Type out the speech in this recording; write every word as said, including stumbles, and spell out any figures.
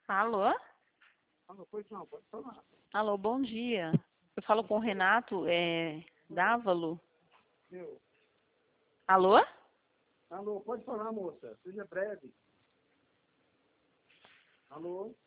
Alô? Alô, pois não, pode falar. Alô, bom dia. Eu falo com o Renato é, Dávalo. Eu. Alô? Alô, pode falar, moça. Seja breve. Alô?